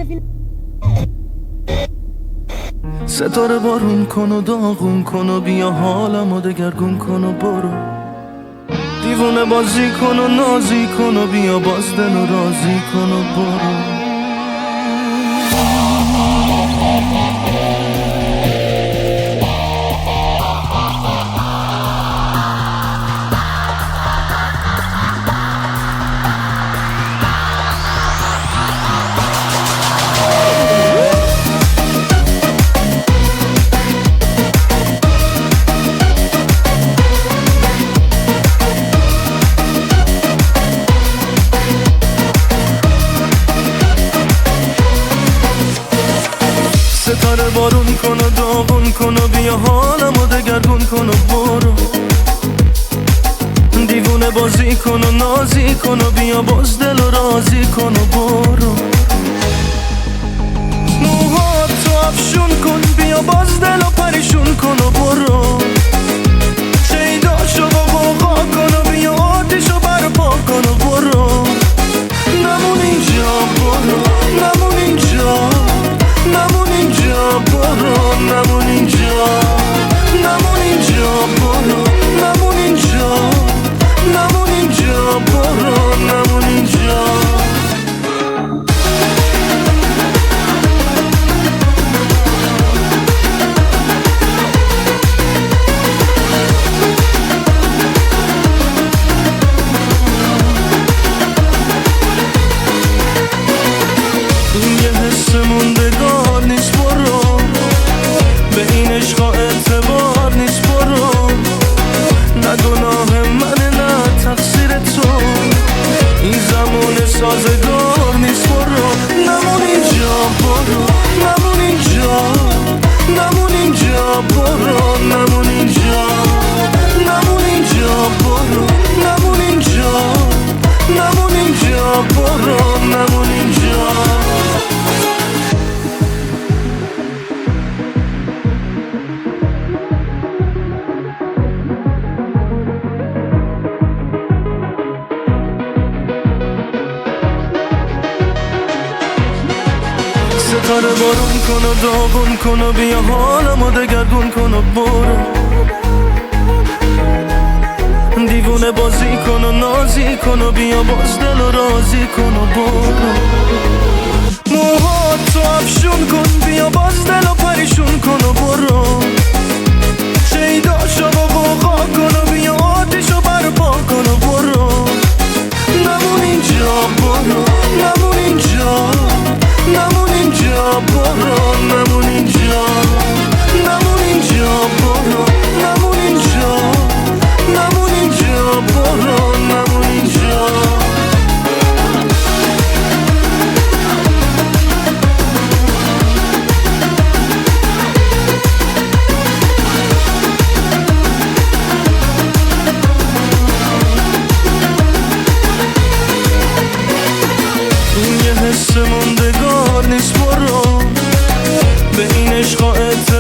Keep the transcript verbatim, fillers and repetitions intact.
عاطفی. ستاره بارون کن و داغون کن و بیا حالمو دگرگون کن و برو، دیوونه بازی کن و نازی کن و بیا باز دل و رازی کن و برو. ستاره بارون کن و داغون کن و بیا حالمو دگرگون کن و برو، دیوونه بازی کن و نازی کن و بیا باز دل و رازی کن و برو. موهاتو افشون کن بیا باز دل و پریشون کن و برو، شیداشو با غوغا کن و بیا آتیشو برپا کن و برو. نمون اینجا برو، نمون اینجا، نمون اینجا برو، نمون اینجا، نمون اینجا برو، نمون اینجا، نمون اینجا برو، نمون اینجا. این یه حس موندگار نیست برو، به این عشقا اعتبار نیست برو، نه گناه منه نه تقصیر تو، این زمان سازگار نیست برو. نمون اینجا برو، نمون اینجا، نمون اینجا برو، نمون اینجا، نمون اینجا برو، نمون اینجا، نمون اینجا برو، نمون اینجا. ستاره بارون کن و داغون کن و بیا حالمو دگرگون کن و برو، دیوونه بازی کن و نازی کن و بیا باز دل و رازی کن و برو. موهاتو افشون کن بیا باز دل و پریشون کن و برو، شیداشو با غوغا کن و بیا آتیشو برپا کن و برو. نمون اینجا برو، نمون اینجا، نمون اینجا برو، نمون اینجا، نمون اینجا برو، نمون اینجا، نمون اینجا برو، نمون اینجا. این یه حس موندگار نیست برو، به این عشقا